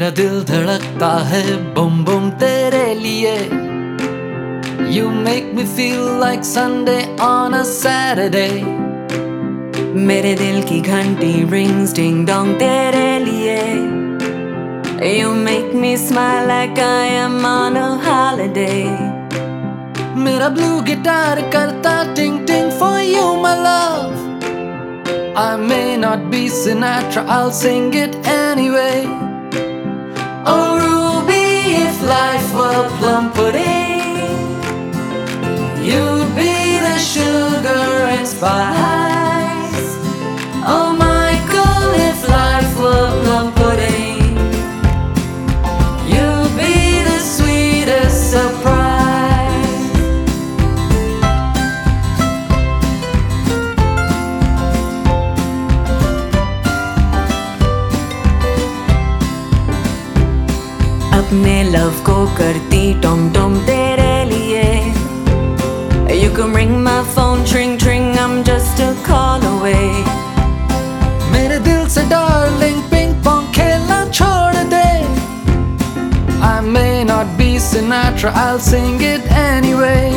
मेरा दिल धड़कता है बम बम तेरे लिए. You make me feel like Sunday on a Saturday. मेरे दिल की घंटी rings ding dong तेरे लिए. You make me smile like I am on a holiday. मेरा blue guitar करता ting ting for you my love. I may not be Sinatra, I'll sing it anyway. Oh Ruby, if life were plum pudding, you'd be the sugar and spice. Oh Michael, if life were plum pudding, you'd be the sweetest surprise. अपने love को करती Tom Tom तेरे लिए. You can ring my phone, tring tring, I'm just a call away. मेरे दिल से darling ping pong खेलना छोड़ दे. I may not be Sinatra, I'll sing it anyway.